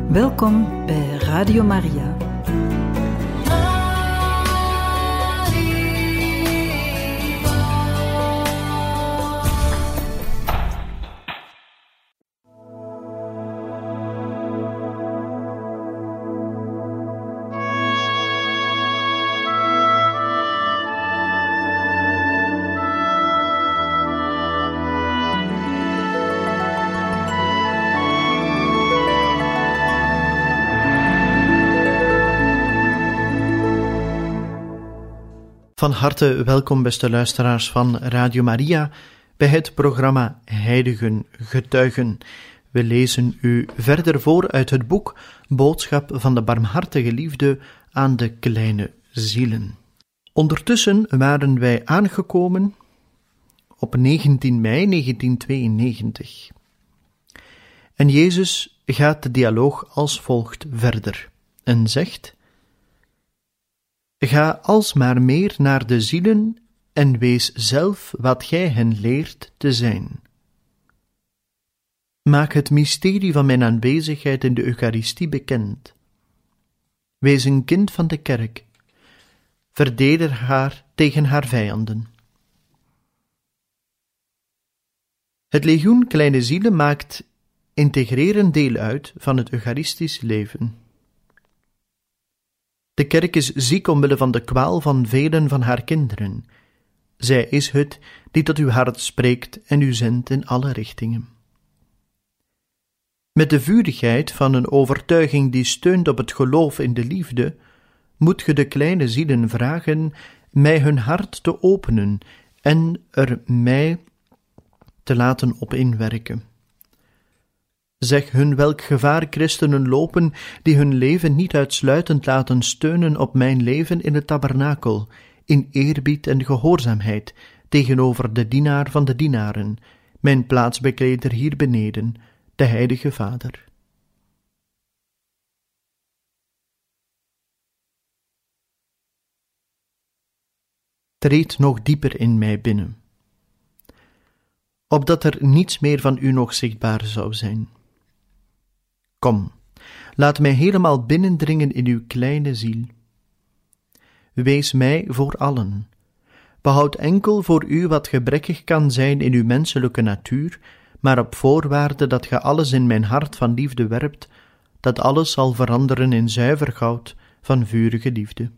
Welkom bij Radio Maria. Van harte welkom, beste luisteraars van Radio Maria, bij het programma Heiligen Getuigen. We lezen u verder voor uit het boek Boodschap van de barmhartige liefde aan de kleine zielen. Ondertussen waren wij aangekomen op 19 mei 1992. En Jezus gaat de dialoog als volgt verder en zegt: Ga alsmaar meer naar de zielen en wees zelf wat gij hen leert te zijn. Maak het mysterie van mijn aanwezigheid in de Eucharistie bekend. Wees een kind van de kerk. Verdedig haar tegen haar vijanden. Het legioen Kleine Zielen maakt integrerend deel uit van het Eucharistisch leven. De kerk is ziek omwille van de kwaal van velen van haar kinderen. Zij is het die tot uw hart spreekt en u zendt in alle richtingen. Met de vurigheid van een overtuiging die steunt op het geloof in de liefde, moet ge de kleine zielen vragen mij hun hart te openen en er mij te laten op inwerken. Zeg hun welk gevaar christenen lopen die hun leven niet uitsluitend laten steunen op mijn leven in het tabernakel, in eerbied en gehoorzaamheid tegenover de dienaar van de dienaren, mijn plaatsbekleder hier beneden, de Heilige Vader. Treed nog dieper in mij binnen, opdat er niets meer van u nog zichtbaar zou zijn. Kom, laat mij helemaal binnendringen in uw kleine ziel. Wees mij voor allen. Behoud enkel voor u wat gebrekkig kan zijn in uw menselijke natuur, maar op voorwaarde dat ge alles in mijn hart van liefde werpt, dat alles zal veranderen in zuiver goud van vurige liefde.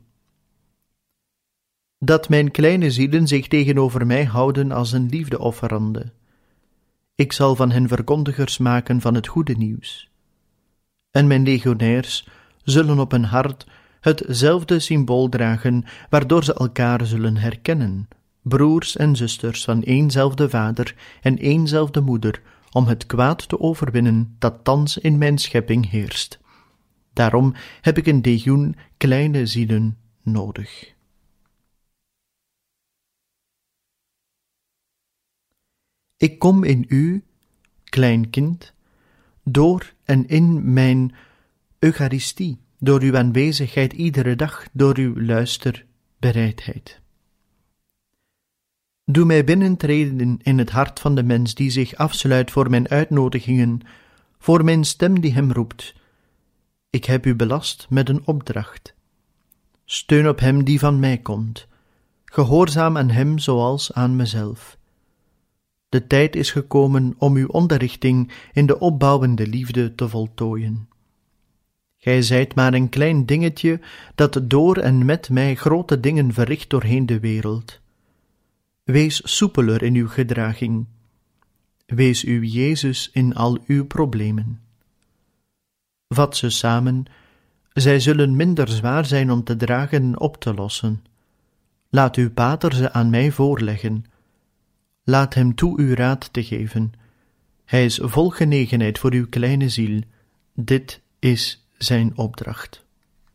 Dat mijn kleine zielen zich tegenover mij houden als een liefdeofferande. Ik zal van hen verkondigers maken van het goede nieuws. En mijn legionairs zullen op hun hart hetzelfde symbool dragen, waardoor ze elkaar zullen herkennen, broers en zusters van éénzelfde vader en éénzelfde moeder, om het kwaad te overwinnen dat thans in mijn schepping heerst. Daarom heb ik een legioen kleine zielen nodig. Ik kom in u, klein kind, door en in mijn Eucharistie, door uw aanwezigheid iedere dag, door uw luisterbereidheid. Doe mij binnentreden in het hart van de mens die zich afsluit voor mijn uitnodigingen, voor mijn stem die hem roept. Ik heb u belast met een opdracht. Steun op hem die van mij komt, gehoorzaam aan hem zoals aan mezelf. De tijd is gekomen om uw onderrichting in de opbouwende liefde te voltooien. Gij zijt maar een klein dingetje dat door en met mij grote dingen verricht doorheen de wereld. Wees soepeler in uw gedraging. Wees uw Jezus in al uw problemen. Vat ze samen, zij zullen minder zwaar zijn om te dragen en op te lossen. Laat uw pater ze aan mij voorleggen. Laat hem toe uw raad te geven. Hij is vol genegenheid voor uw kleine ziel. Dit is zijn opdracht.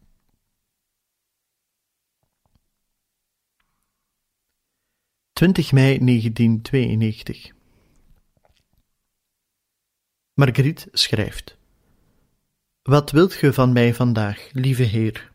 (20 mei 1992). Margriet schrijft: Wat wilt ge van mij vandaag, lieve Heer?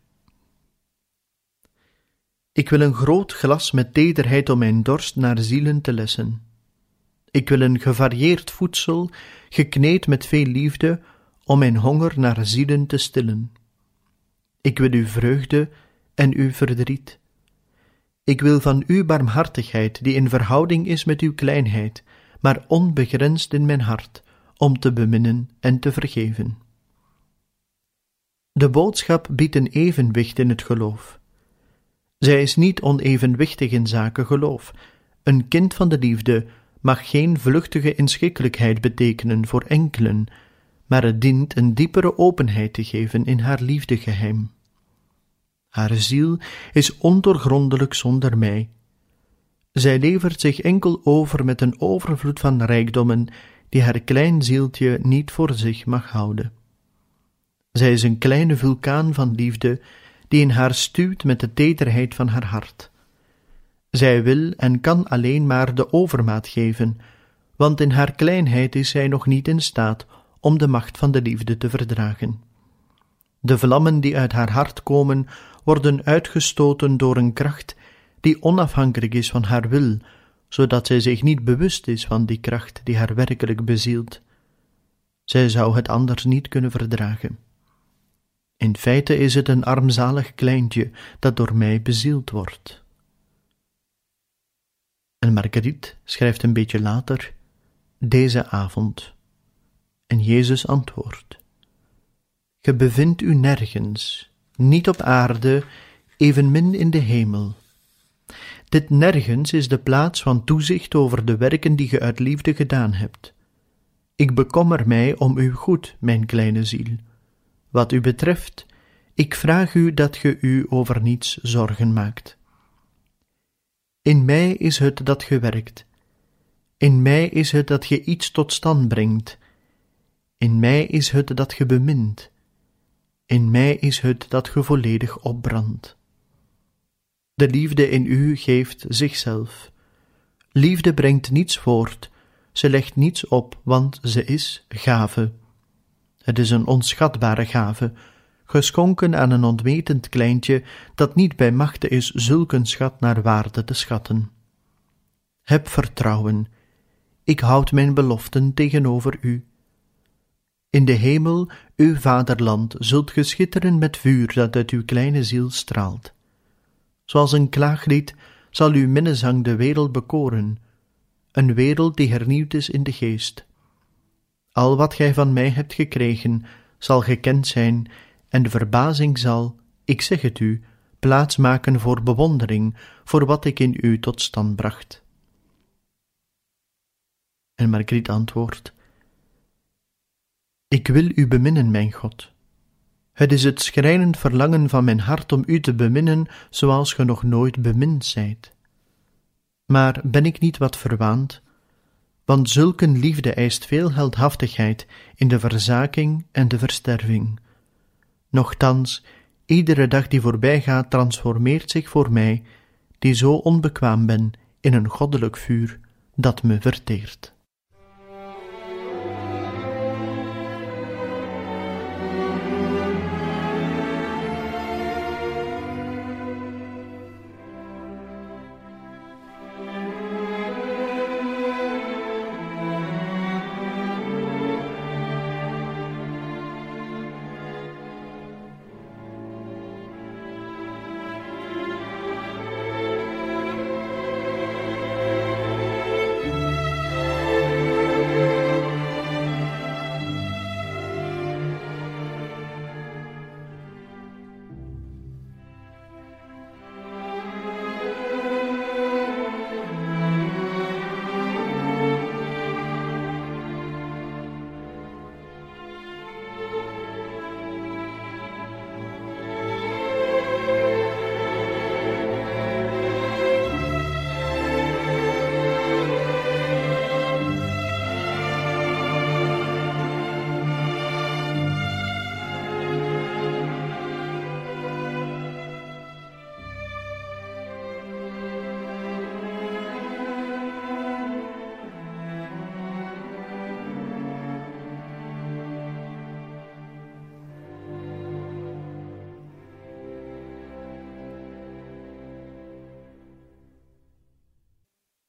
Ik wil een groot glas met tederheid om mijn dorst naar zielen te lessen. Ik wil een gevarieerd voedsel, gekneed met veel liefde, om mijn honger naar zielen te stillen. Ik wil uw vreugde en uw verdriet. Ik wil van uw barmhartigheid, die in verhouding is met uw kleinheid, maar onbegrensd in mijn hart, om te beminnen en te vergeven. De boodschap biedt een evenwicht in het geloof. Zij is niet onevenwichtig in zaken geloof. Een kind van de liefde mag geen vluchtige inschikkelijkheid betekenen voor enkelen, maar het dient een diepere openheid te geven in haar liefdegeheim. Haar ziel is ondoorgrondelijk zonder mij. Zij levert zich enkel over met een overvloed van rijkdommen die haar klein zieltje niet voor zich mag houden. Zij is een kleine vulkaan van liefde die in haar stuwt met de tederheid van haar hart. Zij wil en kan alleen maar de overmaat geven, want in haar kleinheid is zij nog niet in staat om de macht van de liefde te verdragen. De vlammen die uit haar hart komen, worden uitgestoten door een kracht die onafhankelijk is van haar wil, zodat zij zich niet bewust is van die kracht die haar werkelijk bezielt. Zij zou het anders niet kunnen verdragen. In feite is het een armzalig kleintje dat door mij bezield wordt. En Marguerite schrijft een beetje later, deze avond. En Jezus antwoordt: Ge bevindt u nergens, niet op aarde, evenmin in de hemel. Dit nergens is de plaats van toezicht over de werken die ge uit liefde gedaan hebt. Ik bekommer mij om uw goed, mijn kleine ziel. Wat u betreft, ik vraag u dat ge u over niets zorgen maakt. In mij is het dat ge werkt. In mij is het dat ge iets tot stand brengt. In mij is het dat ge bemint. In mij is het dat ge volledig opbrandt. De liefde in u geeft zichzelf. Liefde brengt niets voort, ze legt niets op, want ze is gave. Het is een onschatbare gave, geschonken aan een onwetend kleintje dat niet bij machte is zulk een schat naar waarde te schatten. Heb vertrouwen, ik houd mijn beloften tegenover u. In de hemel, uw vaderland, zult ge schitteren met vuur dat uit uw kleine ziel straalt. Zoals een klaaglied zal uw minnezang de wereld bekoren, een wereld die hernieuwd is in de geest. Al wat gij van mij hebt gekregen, zal gekend zijn, en de verbazing zal, ik zeg het u, plaats maken voor bewondering, voor wat ik in u tot stand bracht. En Marguerite antwoordt: Ik wil u beminnen, mijn God. Het is het schrijnend verlangen van mijn hart om u te beminnen, zoals ge nog nooit bemind zijt. Maar ben ik niet wat verwaand? Want zulke liefde eist veel heldhaftigheid in de verzaking en de versterving. Nochtans, iedere dag die voorbij gaat transformeert zich voor mij, die zo onbekwaam ben, in een goddelijk vuur dat me verteert.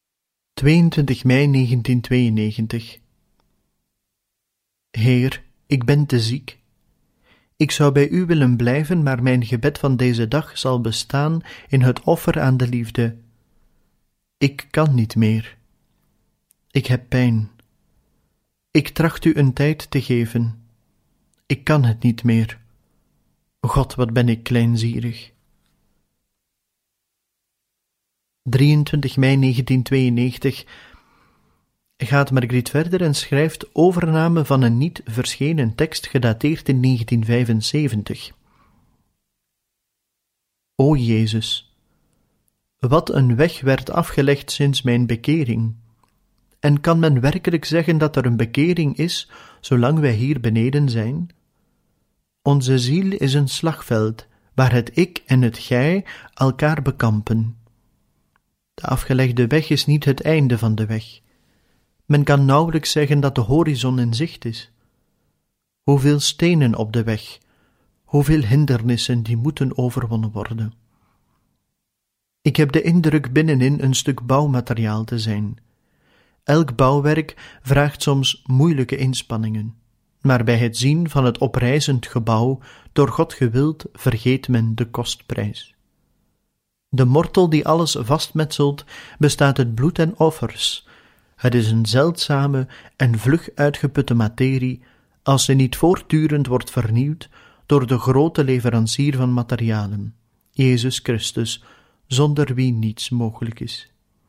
(22 mei 1992) Heer, ik ben te ziek. Ik zou bij u willen blijven, maar mijn gebed van deze dag zal bestaan in het offer aan de liefde. Ik kan niet meer. Ik heb pijn. Ik tracht u een tijd te geven. Ik kan het niet meer. God, wat ben ik kleinzierig. 23 mei 1992 gaat Margriet verder en schrijft overname van een niet verschenen tekst gedateerd in 1975. O Jezus, wat een weg werd afgelegd sinds mijn bekering. En kan men werkelijk zeggen dat er een bekering is, zolang wij hier beneden zijn? Onze ziel is een slagveld, waar het ik en het gij elkaar bekampen. De afgelegde weg is niet het einde van de weg. Men kan nauwelijks zeggen dat de horizon in zicht is. Hoeveel stenen op de weg, hoeveel hindernissen die moeten overwonnen worden. Ik heb de indruk binnenin een stuk bouwmateriaal te zijn. Elk bouwwerk vraagt soms moeilijke inspanningen, maar bij het zien van het oprijzend gebouw, door God gewild, vergeet men de kostprijs. De mortel die alles vastmetselt, bestaat uit bloed en offers. Het is een zeldzame en vlug uitgeputte materie, als ze niet voortdurend wordt vernieuwd door de grote leverancier van materialen, Jezus Christus, zonder wie niets mogelijk is.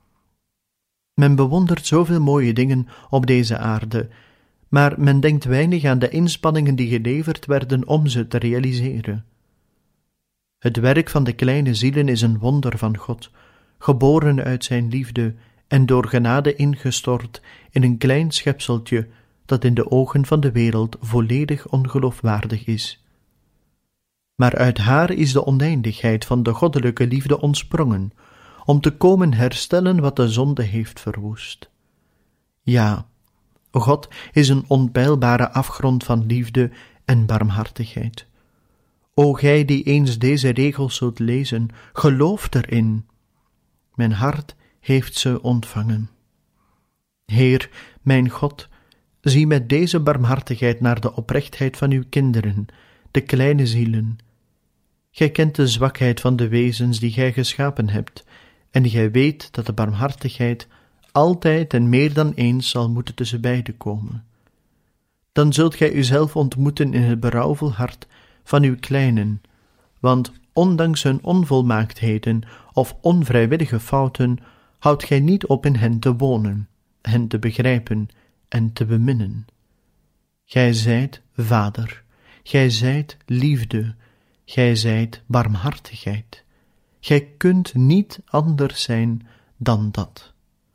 Men bewondert zoveel mooie dingen op deze aarde, maar men denkt weinig aan de inspanningen die geleverd werden om ze te realiseren. Het werk van de kleine zielen is een wonder van God, geboren uit zijn liefde en door genade ingestort in een klein schepseltje dat in de ogen van de wereld volledig ongeloofwaardig is. Maar uit haar is de oneindigheid van de goddelijke liefde ontsprongen, om te komen herstellen wat de zonde heeft verwoest. Ja, God is een onpeilbare afgrond van liefde en barmhartigheid. O gij die eens deze regels zult lezen, geloof erin. Mijn hart heeft ze ontvangen. Heer, mijn God, zie met deze barmhartigheid naar de oprechtheid van uw kinderen, de kleine zielen. Gij kent de zwakheid van de wezens die gij geschapen hebt, en gij weet dat de barmhartigheid altijd en meer dan eens zal moeten tussen beiden komen. Dan zult gij uzelf ontmoeten in het berouwvol hart van uw kleinen, want ondanks hun onvolmaaktheden of onvrijwillige fouten, houdt gij niet op in hen te wonen, hen te begrijpen en te beminnen. Gij zijt Vader, gij zijt liefde, gij zijt barmhartigheid. Gij kunt niet anders zijn dan dat.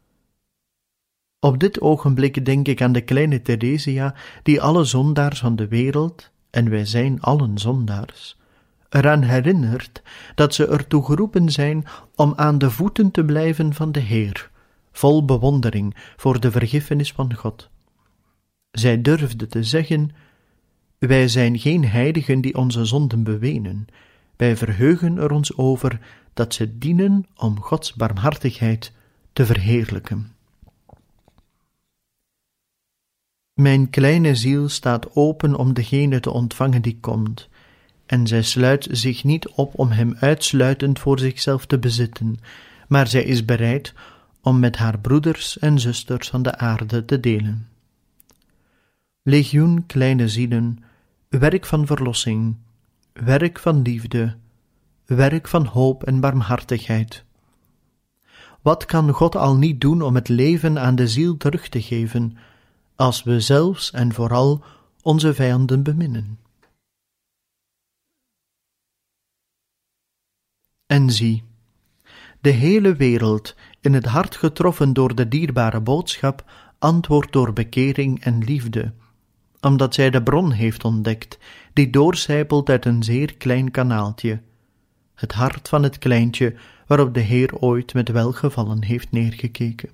Op dit ogenblik denk ik aan de kleine Theresia, die alle zondaars van de wereld, en wij zijn allen zondaars, eraan herinnert dat ze ertoe geroepen zijn om aan de voeten te blijven van de Heer, vol bewondering voor de vergiffenis van God. Zij durfde te zeggen: wij zijn geen heiligen die onze zonden bewenen, wij verheugen er ons over dat ze dienen om Gods barmhartigheid te verheerlijken. Mijn kleine ziel staat open om degene te ontvangen die komt, en zij sluit zich niet op om hem uitsluitend voor zichzelf te bezitten, maar zij is bereid om met haar broeders en zusters van de aarde te delen. Legioen kleine zielen, werk van verlossing, werk van liefde, werk van hoop en barmhartigheid. Wat kan God al niet doen om het leven aan de ziel terug te geven, als we zelfs en vooral onze vijanden beminnen? En zie, de hele wereld, in het hart getroffen door de dierbare boodschap, antwoordt door bekering en liefde, omdat zij de bron heeft ontdekt, die doorcijpelt uit een zeer klein kanaaltje, het hart van het kleintje waarop de Heer ooit met welgevallen heeft neergekeken.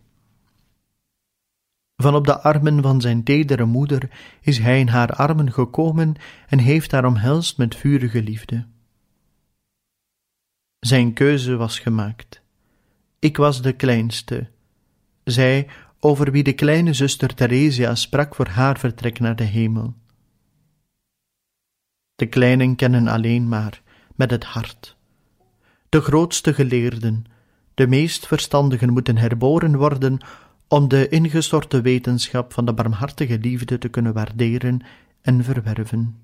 Van op de armen van zijn tedere moeder is hij in haar armen gekomen en heeft haar omhelst met vurige liefde. Zijn keuze was gemaakt. Ik was de kleinste, zij over wie de kleine zuster Theresia sprak voor haar vertrek naar de hemel. De kleinen kennen alleen maar met het hart. De grootste geleerden, de meest verstandigen moeten herboren worden om de ingestorte wetenschap van de barmhartige liefde te kunnen waarderen en verwerven.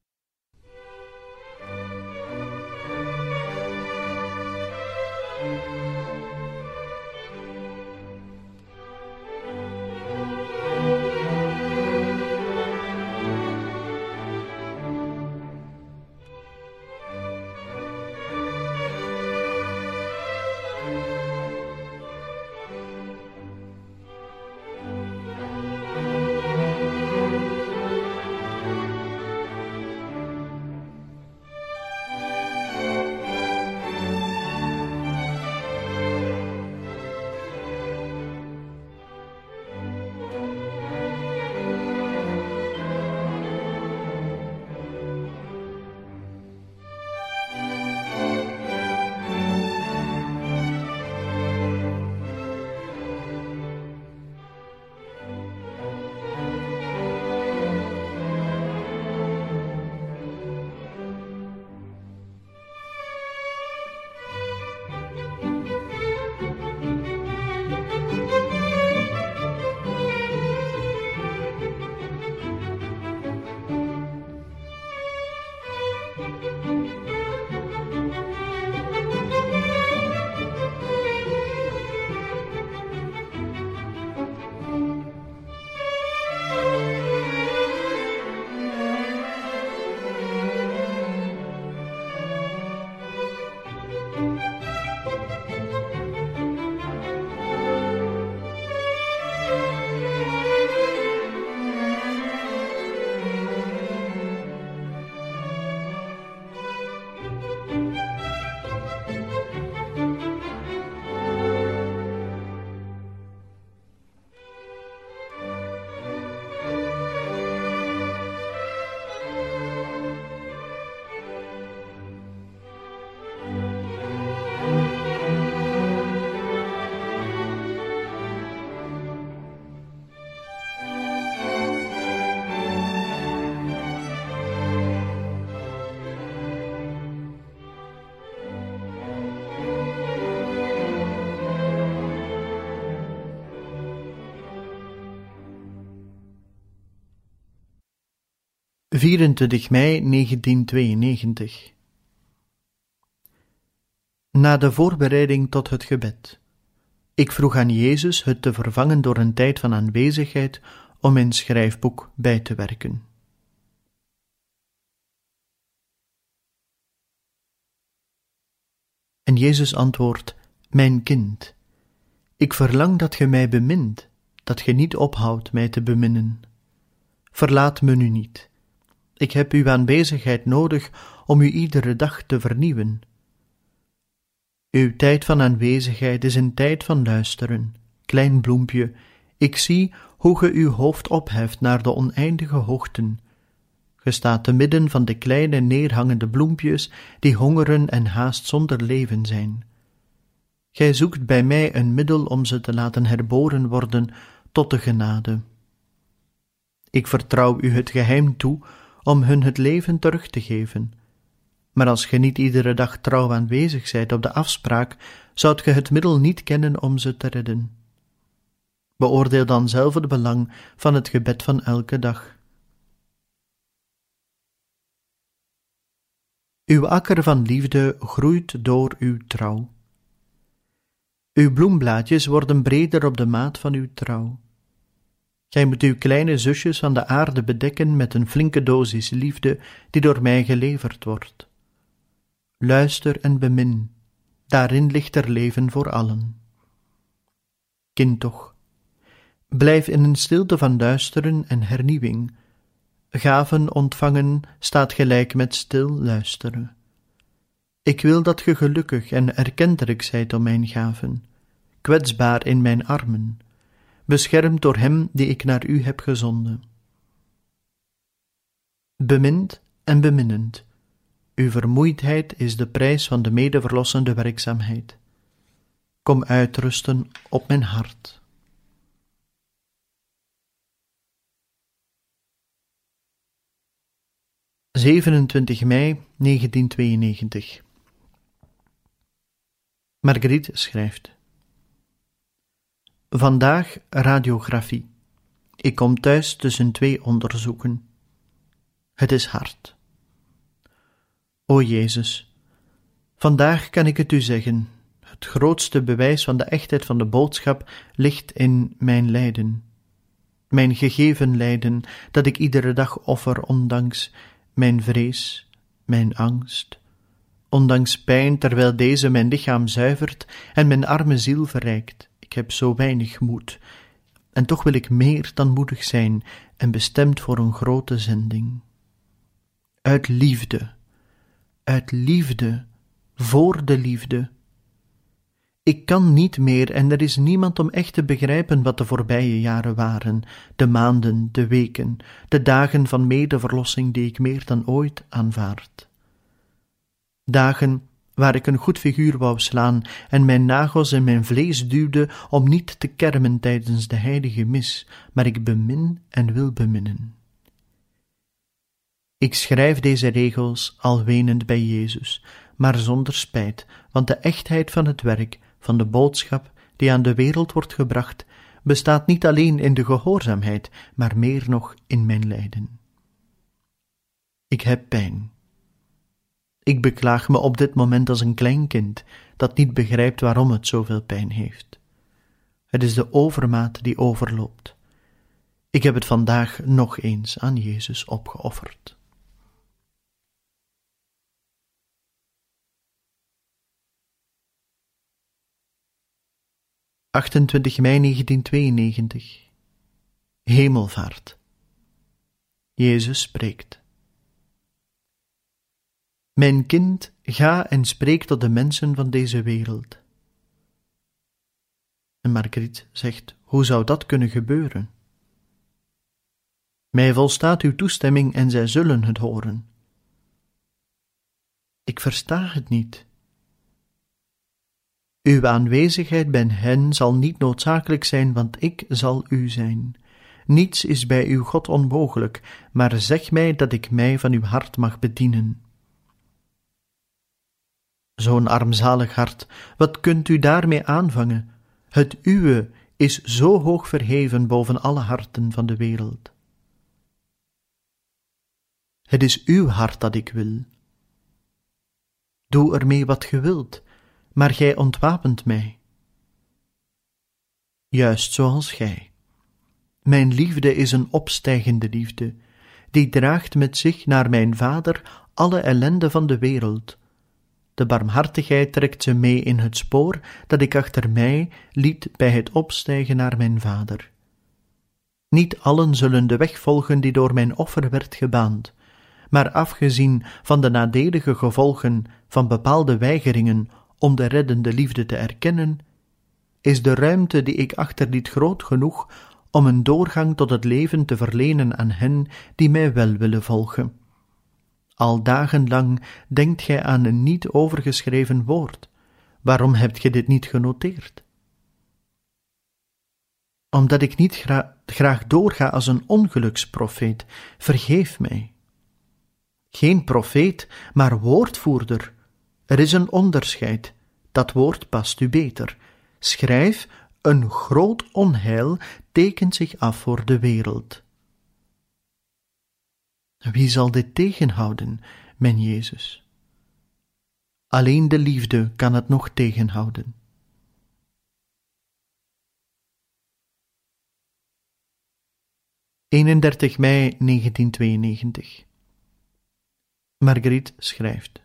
(24 mei 1992). Na de voorbereiding tot het gebed. Ik vroeg aan Jezus het te vervangen door een tijd van aanwezigheid om mijn schrijfboek bij te werken. En Jezus antwoordt: Mijn kind, ik verlang dat ge mij bemint, dat ge niet ophoudt mij te beminnen. Verlaat me nu niet. Ik heb uw aanwezigheid nodig om u iedere dag te vernieuwen. Uw tijd van aanwezigheid is een tijd van luisteren. Klein bloempje, ik zie hoe ge uw hoofd opheft naar de oneindige hoogten. Ge staat te midden van de kleine neerhangende bloempjes die hongeren en haast zonder leven zijn. Gij zoekt bij mij een middel om ze te laten herboren worden tot de genade. Ik vertrouw u het geheim toe om hun het leven terug te geven. Maar als ge niet iedere dag trouw aanwezig zijt op de afspraak, zoudt ge het middel niet kennen om ze te redden. Beoordeel dan zelf het belang van het gebed van elke dag. Uw akker van liefde groeit door uw trouw. Uw bloemblaadjes worden breder op de maat van uw trouw. Gij moet uw kleine zusjes van de aarde bedekken met een flinke dosis liefde die door mij geleverd wordt. Luister en bemin, daarin ligt er leven voor allen. Kind toch, blijf in een stilte van luisteren en hernieuwing. Gaven ontvangen staat gelijk met stil luisteren. Ik wil dat ge gelukkig en erkentelijk zijt om mijn gaven, kwetsbaar in mijn armen, beschermd door hem die ik naar u heb gezonden. Bemind en beminnend, uw vermoeidheid is de prijs van de medeverlossende werkzaamheid. Kom uitrusten op mijn hart. 27 mei 1992. Marguerite schrijft: Vandaag radiografie. Ik kom thuis tussen 2 onderzoeken. Het is hard. O Jezus, vandaag kan ik het u zeggen. Het grootste bewijs van de echtheid van de boodschap ligt in mijn lijden. Mijn gegeven lijden dat ik iedere dag offer ondanks mijn vrees, mijn angst, ondanks pijn terwijl deze mijn lichaam zuivert en mijn arme ziel verrijkt. Ik heb zo weinig moed, en toch wil ik meer dan moedig zijn en bestemd voor een grote zending. Uit liefde, voor de liefde. Ik kan niet meer en er is niemand om echt te begrijpen wat de voorbije jaren waren, de maanden, de weken, de dagen van medeverlossing die ik meer dan ooit aanvaard. Dagen waar ik een goed figuur wou slaan en mijn nagels in mijn vlees duwde om niet te kermen tijdens de heilige mis, maar ik bemin en wil beminnen. Ik schrijf deze regels al wenend bij Jezus, maar zonder spijt, want de echtheid van het werk, van de boodschap die aan de wereld wordt gebracht, bestaat niet alleen in de gehoorzaamheid, maar meer nog in mijn lijden. Ik heb pijn. Ik beklaag me op dit moment als een klein kind dat niet begrijpt waarom het zoveel pijn heeft. Het is de overmaat die overloopt. Ik heb het vandaag nog eens aan Jezus opgeofferd. ...28 mei 1992. Hemelvaart. Jezus spreekt. Mijn kind, ga en spreek tot de mensen van deze wereld. En Marguerite zegt, hoe zou dat kunnen gebeuren? Mij volstaat uw toestemming en zij zullen het horen. Ik versta het niet. Uw aanwezigheid bij hen zal niet noodzakelijk zijn, want ik zal u zijn. Niets is bij uw God onmogelijk, maar zeg mij dat ik mij van uw hart mag bedienen. Zo'n armzalig hart, wat kunt u daarmee aanvangen? Het uwe is zo hoog verheven boven alle harten van de wereld. Het is uw hart dat ik wil. Doe ermee wat ge wilt, maar gij ontwapent mij. Juist zoals gij. Mijn liefde is een opstijgende liefde, die draagt met zich naar mijn Vader alle ellende van de wereld. De barmhartigheid trekt ze mee in het spoor dat ik achter mij liet bij het opstijgen naar mijn Vader. Niet allen zullen de weg volgen die door mijn offer werd gebaand, maar afgezien van de nadelige gevolgen van bepaalde weigeringen om de reddende liefde te erkennen, is de ruimte die ik achterliet groot genoeg om een doorgang tot het leven te verlenen aan hen die mij wel willen volgen. Al dagenlang denkt gij aan een niet overgeschreven woord. Waarom hebt gij dit niet genoteerd? Omdat ik niet graag doorga als een ongeluksprofeet, vergeef mij. Geen profeet, maar woordvoerder. Er is een onderscheid. Dat woord past u beter. Schrijf, een groot onheil tekent zich af voor de wereld. Wie zal dit tegenhouden, mijn Jezus? Alleen de liefde kan het nog tegenhouden. ...31 mei 1992. Marguerite schrijft: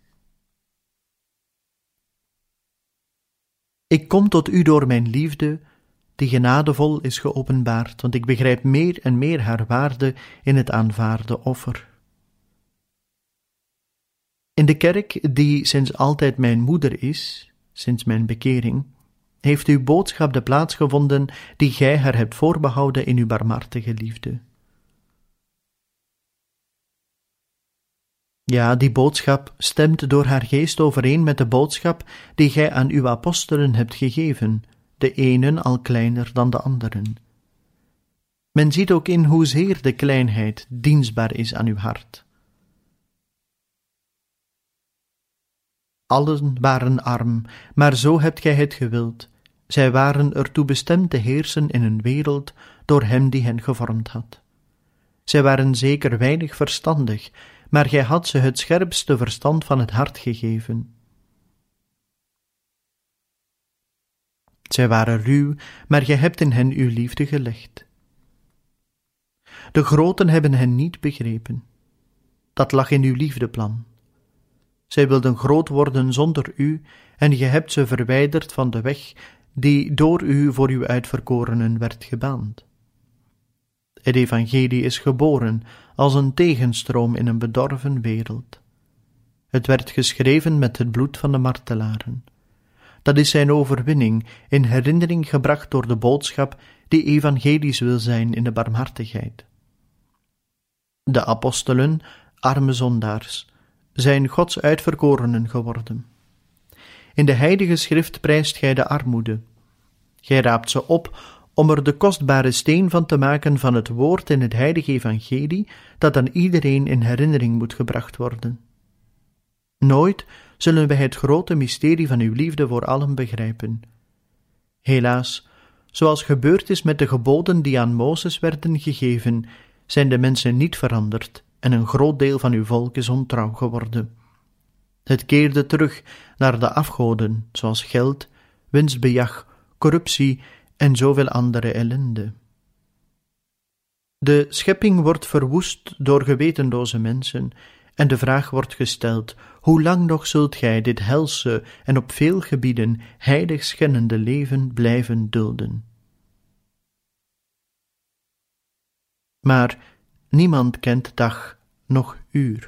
Ik kom tot u door mijn liefde, die genadevol is geopenbaard, want ik begrijp meer en meer haar waarde in het aanvaarde offer. In de kerk, die sinds altijd mijn moeder is, sinds mijn bekering, heeft uw boodschap de plaats gevonden die gij haar hebt voorbehouden in uw barmhartige liefde. Ja, die boodschap stemt door haar geest overeen met de boodschap die gij aan uw apostelen hebt gegeven, de enen al kleiner dan de anderen. Men ziet ook in hoezeer de kleinheid dienstbaar is aan uw hart. Allen waren arm, maar zo hebt gij het gewild. Zij waren ertoe bestemd te heersen in een wereld door hem die hen gevormd had. Zij waren zeker weinig verstandig, maar gij had ze het scherpste verstand van het hart gegeven. Zij waren ruw, maar gij hebt in hen uw liefde gelegd. De groten hebben hen niet begrepen. Dat lag in uw liefdeplan. Zij wilden groot worden zonder u, en gij hebt ze verwijderd van de weg die door u voor uw uitverkorenen werd gebaand. Het evangelie is geboren als een tegenstroom in een bedorven wereld. Het werd geschreven met het bloed van de martelaren. Dat is zijn overwinning, in herinnering gebracht door de boodschap die evangelisch wil zijn in de barmhartigheid. De apostelen, arme zondaars, zijn Gods uitverkorenen geworden. In de heilige schrift prijst gij de armoede. Gij raapt ze op om er de kostbare steen van te maken van het woord in het heilige evangelie, dat aan iedereen in herinnering moet gebracht worden. Nooit zullen wij het grote mysterie van uw liefde voor allen begrijpen. Helaas, zoals gebeurd is met de geboden die aan Mozes werden gegeven, zijn de mensen niet veranderd en een groot deel van uw volk is ontrouw geworden. Het keerde terug naar de afgoden, zoals geld, winstbejag, corruptie en zoveel andere ellende. De schepping wordt verwoest door gewetenloze mensen, en de vraag wordt gesteld: hoe lang nog zult gij dit helse en op veel gebieden heilig schennende leven blijven dulden? Maar niemand kent dag noch uur.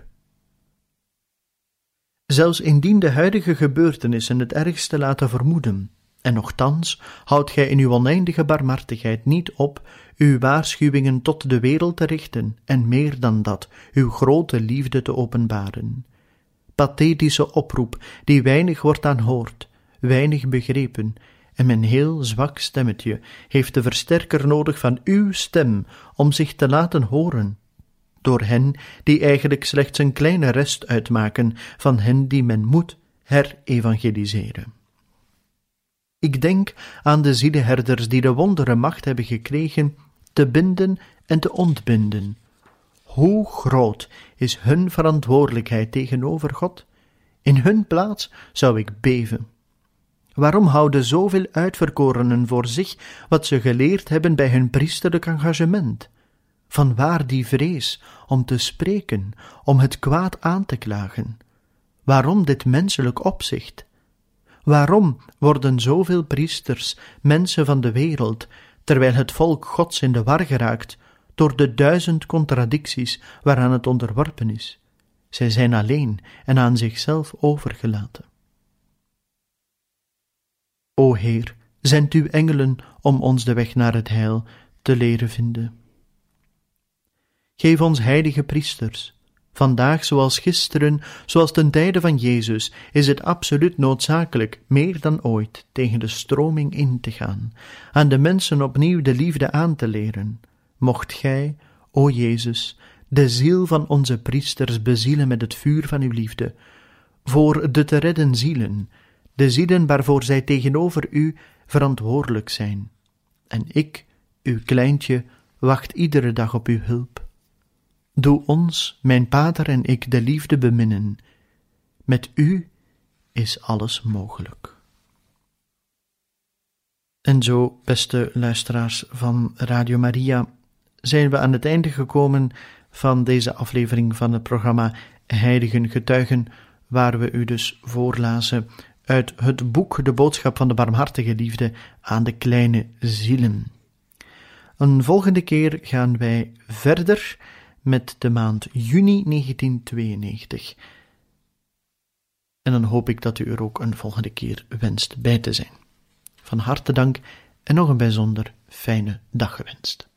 Zelfs indien de huidige gebeurtenissen het ergste laten vermoeden, en nochtans houdt gij in uw oneindige barmhartigheid niet op uw waarschuwingen tot de wereld te richten, en meer dan dat, uw grote liefde te openbaren. Pathetische oproep, die weinig wordt aanhoord, weinig begrepen, en mijn heel zwak stemmetje heeft de versterker nodig van uw stem om zich te laten horen, door hen die eigenlijk slechts een kleine rest uitmaken van hen die men moet herevangeliseren. Ik denk aan de zielenherders die de wondere macht hebben gekregen te binden en te ontbinden. Hoe groot is hun verantwoordelijkheid tegenover God? In hun plaats zou ik beven. Waarom houden zoveel uitverkorenen voor zich wat ze geleerd hebben bij hun priesterlijk engagement? Vanwaar die vrees om te spreken, om het kwaad aan te klagen? Waarom dit menselijk opzicht? Waarom worden zoveel priesters mensen van de wereld, terwijl het volk Gods in de war geraakt door de 1000 contradicties waaraan het onderworpen is? Zij zijn alleen en aan zichzelf overgelaten. O Heer, zend uw engelen om ons de weg naar het heil te leren vinden. Geef ons heilige priesters. Vandaag, zoals gisteren, zoals ten tijde van Jezus, is het absoluut noodzakelijk, meer dan ooit, tegen de stroming in te gaan, aan de mensen opnieuw de liefde aan te leren. Mocht gij, o Jezus, de ziel van onze priesters bezielen met het vuur van uw liefde, voor de te redden zielen, de zielen waarvoor zij tegenover u verantwoordelijk zijn. En ik, uw kleintje, wacht iedere dag op uw hulp. Doe ons, mijn Pater en ik, de liefde beminnen. Met u is alles mogelijk. En zo, beste luisteraars van Radio Maria, zijn we aan het einde gekomen van deze aflevering van het programma Heiligen Getuigen, waar we u dus voorlazen uit het boek De Boodschap van de Barmhartige Liefde aan de kleine zielen. Een volgende keer gaan wij verder met de maand juni 1992. En dan hoop ik dat u er ook een volgende keer wenst bij te zijn. Van harte dank en nog een bijzonder fijne dag gewenst.